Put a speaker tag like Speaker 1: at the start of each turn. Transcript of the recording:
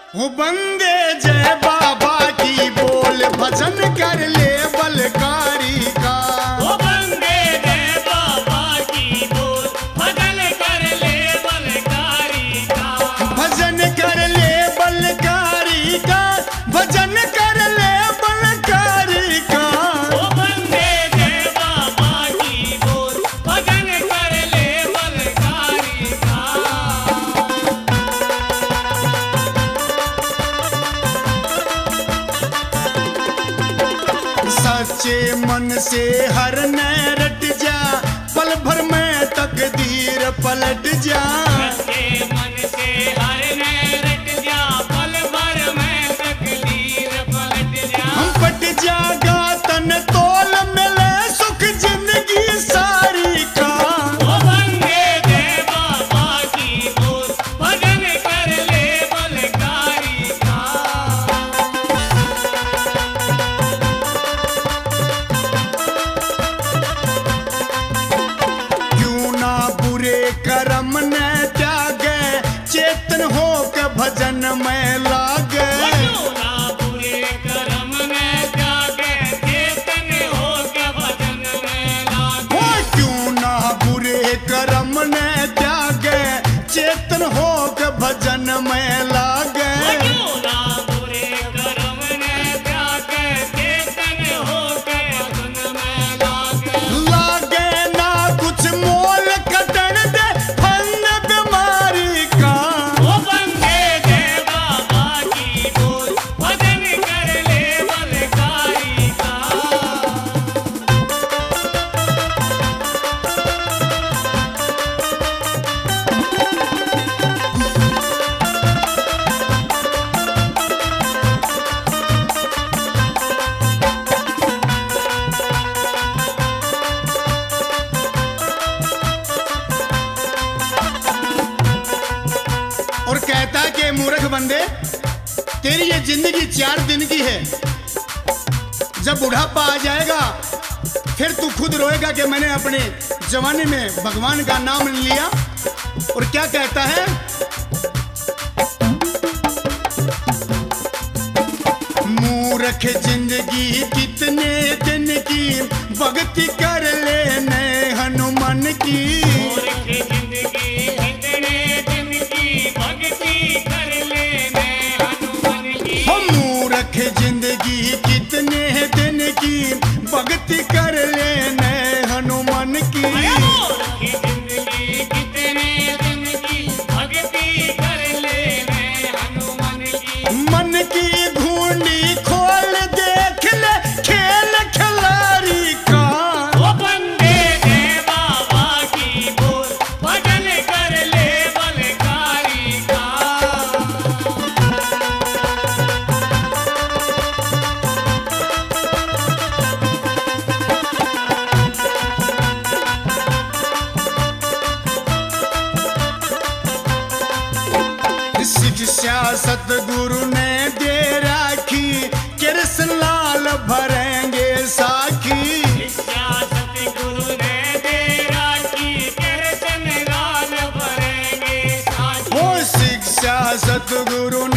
Speaker 1: वो बंदे जय बाबा की बोल भजन कर ले बलकारी का।
Speaker 2: वो बंदे जय बाबा की बोल भजन कर ले बलकारी का।
Speaker 1: भजन कर ले बलकारी का, भजन कर ले बलकारी का।
Speaker 2: वो बंदे जय बाबा की बोल भजन कर ले बलकारी का।
Speaker 1: सच्चे मन से हर न रट जा, पल भर में तकदीर पलट जा।
Speaker 2: सच्चे मन से हर ने रट जा, पल भर में तकदीर पलट जा।
Speaker 1: हम पट जागा तन तोल मिले सुख जिंदगी सारी का।
Speaker 2: वो बंदे जय बाबा की बोल भजन कर ले बलकारी का।
Speaker 1: क्यों ना बुरे कर्म न त्यागे, चेतन हो के भजन में लागे।
Speaker 2: क्यों ना बुरे कर्म में त्यागे, चेतन हो के भजन में लागे।
Speaker 1: हो क्यों ना बुरे कर्म न त्यागे, चेतन हो के भजन में लागे।
Speaker 2: क्यों ना बुरे कर्म में त्यागे, चेतन हो के भजन में लागे।
Speaker 1: लागे ना कुछ मोल कटन दे फंद बीमारी का।
Speaker 2: वो बंदे जय बाबा की बोल भजन कर ले बलकारी का।
Speaker 1: और कहता कि मूर्ख बंदे, तेरी ये जिंदगी 4 दिन की है। जब बुढ़ापा आ जाएगा फिर तू खुद रोएगा कि मैंने अपने जवानी में भगवान का नाम लिया। और क्या कहता है, मूर्ख जिंदगी कितने दिन की, भक्ति कर लेने हनुमान की।
Speaker 2: मूर्ख जिंदगी कितने दिन की, भक्ति कर लेने हनुमान की।
Speaker 1: हो मूर्ख जिंदगी कितने दिन की, भक्ति कर लेने हनुमान की।
Speaker 2: मूर्ख जिंदगी कितने दिन की, भक्ति कर लेने हनुमान की।
Speaker 1: मन की घूंडी खोल देख ले खेल खिलाड़ी का।
Speaker 2: वो बंदे जय बाबा की बोल भजन कर ले बलकारी का।
Speaker 1: शिक्षा सतगुरु ने दे राखी, कृष्ण लाल भरेंगे साखी।
Speaker 2: शिक्षा सतगुरु ने दे राखी, कृष्ण लाल भरेंगे साखी।
Speaker 1: हो शिक्षा सतगुरु